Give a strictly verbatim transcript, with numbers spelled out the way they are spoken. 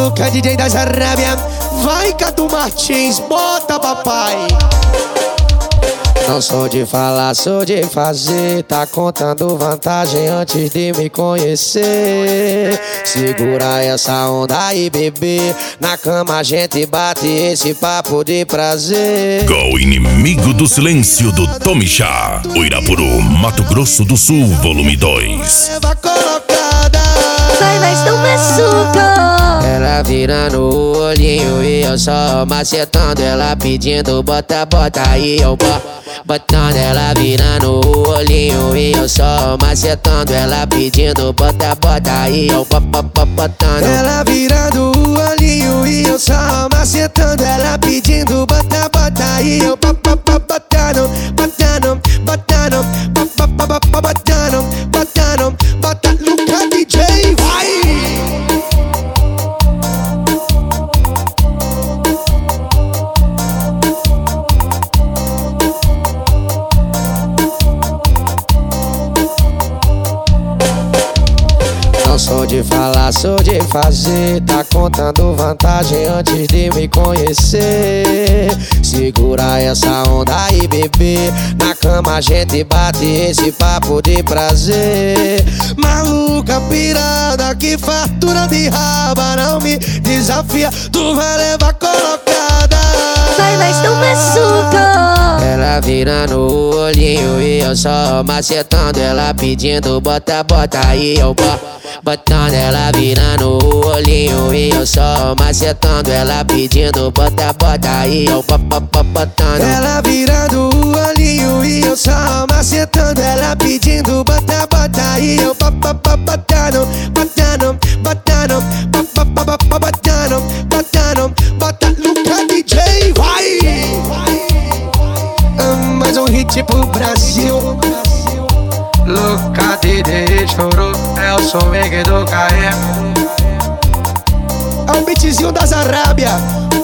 Maluca, D J das Arábia. Vai, Cadu Martins, bota papai. Não sou de falar, sou de fazer. Tá contando vantagem antes de me conhecer. Segura essa onda aí, bebê. Na cama a gente bate esse papo de prazer. O inimigo do silêncio do Tomixá, Uirapuru, Mato Grosso do Sul, volume dois. Leva colocada. Vai, vai, estão machucando. Ela virando o olhinho e eu só macetando. Ela pedindo bota, bota aí eu boto. Botando ela virando o olhinho e eu só macetando. Ela pedindo bota, bota aí eu botando. Ela virando o olhinho e eu só macetando. Ela pedindo bota, bota aí eu botando. Botando, botando, botando, botando, botando, bota Luca D J, vai! Não sou de falar, sou de fazer. Tá contando vantagem antes de me conhecer. Segura essa onda aí, bebê. Na cama a gente bate esse papo de prazer. Maluca pirada, que fartura de raba. Não me desafia, tu vai levar colocada. Vai, vai, estão machucando. Ela virando o olhinho e eu só macetando. Ela pedindo bota, bota aí eu boto. Botando ela virando o olhinho e eu só macetando. Ela pedindo bota, bota aí eu botando. Ela virando o olhinho e eu só macetando. Ela pedindo bota, bota aí eu botando. Botando, botando, botando, botando, bota Luca D J, vai! Mais um hit pro Brasil. Luca D J chorou, é o som do Caê. É o beatzinho das Arábia.